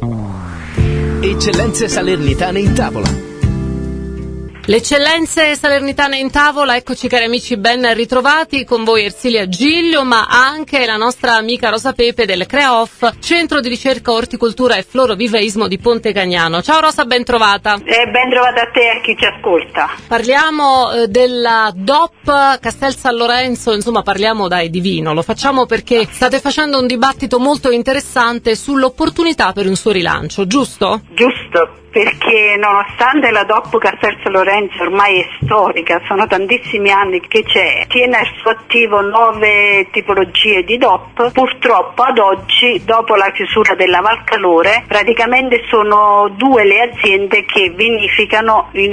Eccellenze salernitane in tavola. Le eccellenze salernitane in tavola, eccoci cari amici, ben ritrovati, con voi Ersilia Giglio, ma anche la nostra amica Rosa Pepe del CREOF, Centro di Ricerca Orticoltura e Florovivaismo di Ponte Cagnano. Ciao Rosa, ben trovata. Ben trovata a te e a chi ci ascolta. Parliamo della DOP Castel San Lorenzo, insomma parliamo di vino, lo facciamo perché state facendo un dibattito molto interessante sull'opportunità per un suo rilancio, giusto? Giusto. Perché nonostante la DOP Castel San Lorenzo ormai è storica, sono tantissimi anni che c'è, tiene al suo attivo 9 tipologie di DOP, purtroppo ad oggi, dopo la chiusura della Valcalore, praticamente sono 2 le aziende che vinificano i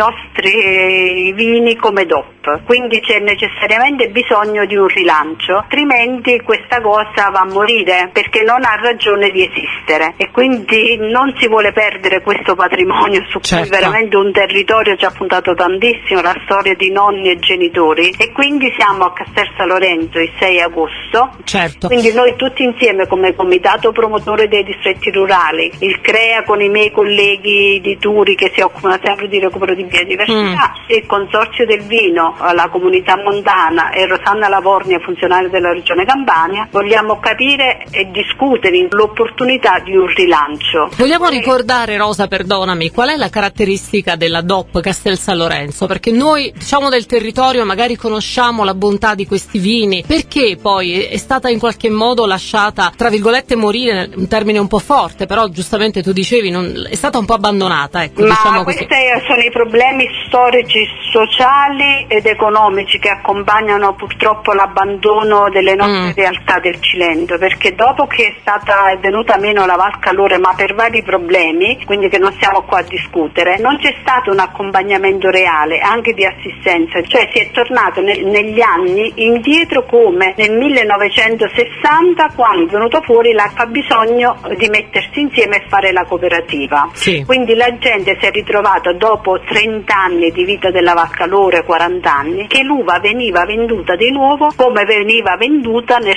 nostri vini come DOP, quindi c'è necessariamente bisogno di un rilancio, altrimenti questa cosa va a morire perché non ha ragione di esistere e quindi non si vuole perdere questo patrimonio su cui veramente un territorio ci ha puntato tantissimo, la storia di nonni e genitori, e quindi siamo a Castel San Lorenzo il 6 agosto, quindi noi tutti insieme come comitato promotore dei distretti rurali, il CREA con i miei colleghi di Turi che si occupano sempre di recupero di biodiversità, il Consorzio del Vino, la Comunità Montana e Rosanna Lavornia, funzionaria della Regione Campania, vogliamo capire e discutere l'opportunità di un rilancio. Vogliamo ricordare, Rosa, perdonami, qual è la caratteristica della DOP Castel San Lorenzo? Perché noi, diciamo, del territorio magari conosciamo la bontà di questi vini, perché poi è stata in qualche modo lasciata, tra virgolette, morire, un termine un po' forte, però giustamente tu dicevi, è stata un po' abbandonata, ecco, diciamo così. Questi sono i problemi storici, sociali ed economici che accompagnano purtroppo l'abbandono delle nostre realtà del Cilento, perché dopo che è venuta meno la Valcalore, ma per vari problemi, quindi che non siamo qua a discutere, non c'è stato un accompagnamento reale anche di assistenza, cioè si è tornato negli anni indietro come nel 1960, quando è venuto fuori il fabbisogno di mettersi insieme e fare la cooperativa. Quindi la gente si è ritrovata dopo 30 anni di vita della Valcalore, 40 anni, che l'uva veniva venduta di nuovo come veniva venduta nel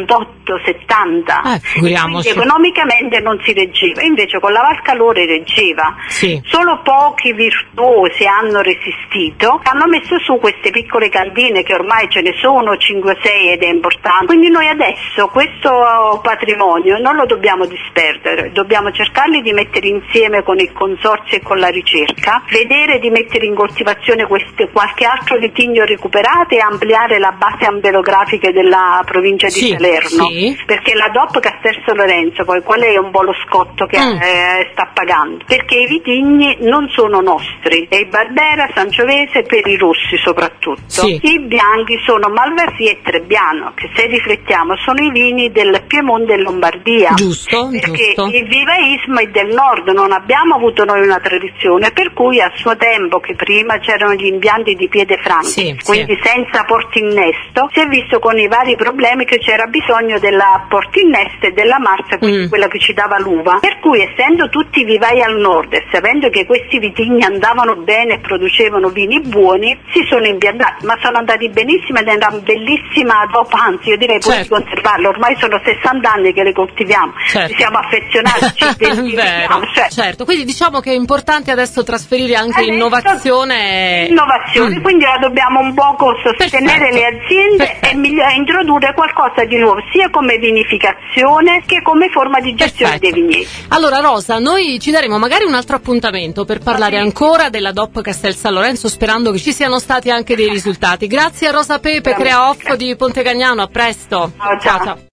68-70, quindi economicamente non si reggeva, invece con la Valcalore reggeva. Solo pochi virtuosi hanno resistito, hanno messo su queste piccole cantine che ormai ce ne sono 5-6 ed è importante, quindi noi adesso questo patrimonio non lo dobbiamo disperdere, dobbiamo cercarli di mettere insieme con il consorzio e con la ricerca, vedere di mettere in coltivazione qualche altro vitigno recuperato e ampliare la base ambelografica della provincia di Salerno, perché la DOP Castel San Lorenzo, poi qual è un po' lo scotto che sta pagando? Perché i vitigni non sono nostri, è il Barbera, Sangiovese, per i rossi soprattutto. I bianchi sono Malvasia e Trebbiano, che se riflettiamo sono i vini del Piemonte e Lombardia. Perché il vivaismo è del nord, non abbiamo avuto noi una tradizione, per cui a suo tempo, che prima c'erano gli impianti di piede franchi, quindi senza portinnesto, si è visto con i vari problemi che c'era bisogno della portinnesto e della marsa, quindi quella che ci dava l'uva, per cui essendo tutti vivai al nord e sapendo che questi vitigni andavano bene e producevano vini buoni, si sono impiantati, ma sono andati benissimo ed è una bellissima DOP, anzi io direi pure di conservarlo, ormai sono 60 anni che le coltiviamo, ci siamo affezionati, ci identifichiamo. Quindi diciamo che è importante adesso trasferire anche innovazione, quindi la dobbiamo un poco sostenere le aziende e introdurre qualcosa di nuovo, sia come vinificazione che come forma di gestione dei vigneti. Allora Rosa, noi ci daremo magari un altro appuntamento per parlare ancora della DOP Castel San Lorenzo, sperando che ci siano stati anche dei risultati. Grazie a Rosa Pepe, CREOF di Ponte Cagnano, a presto. Ciao.